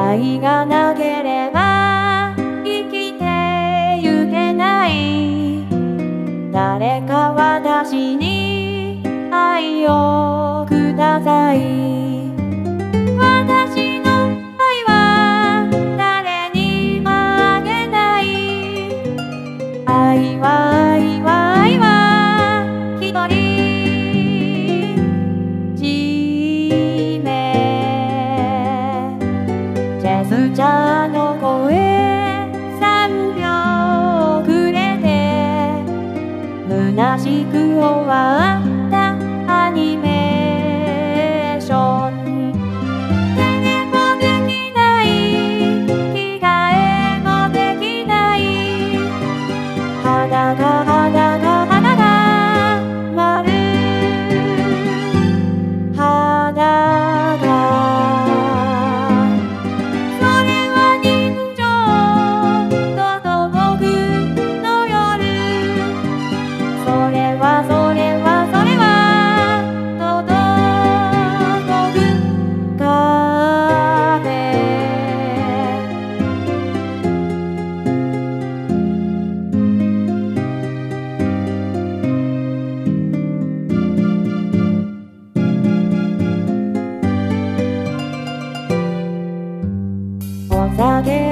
愛がなければ生きてゆけない。誰か私に愛をください。私の愛は誰にもあげない。愛は愛は愛は一人地名。ジェスチャーの声3秒くれて虚しく終わったアニメーション。テレもできない着替えもできない。肌が肌が肌が丸肌がそれは人情と土木の夜。それはそれはそれは届く壁。お酒